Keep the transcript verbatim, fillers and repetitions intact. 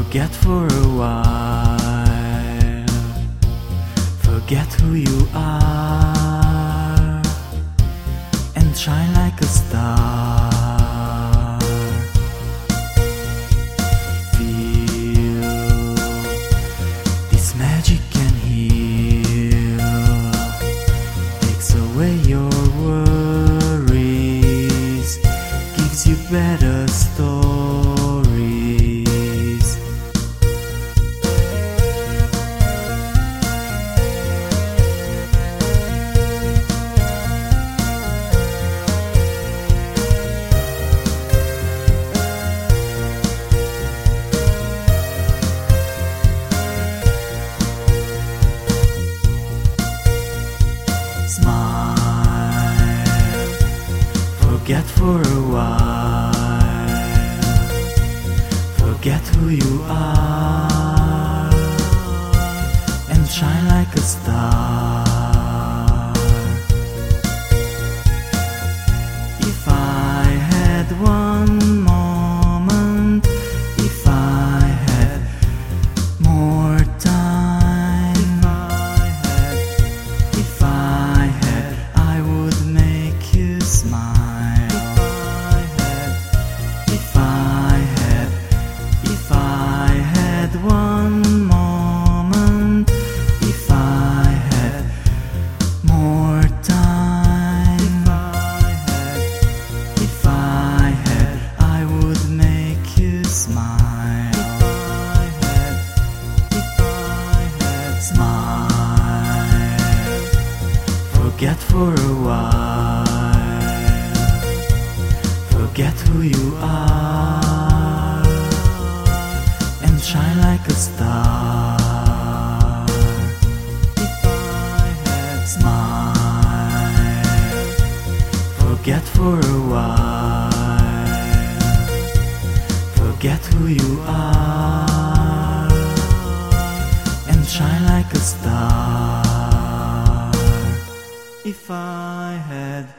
Forget for a while, forget who you are, and shine like a star. Feel this magic can heal, takes away your worries, gives you better stories. Smile, forget for a while, forget who you are, and shine like a star. If I had one moment, if I had more time, if I had, I would make you smile. If I had, if I had one moment, if I had more time, if I had, I would make you smile. Smile, forget for a while, forget who you are, and shine like a star. Smile, forget for a while, forget who you are, and shine like a star. If I had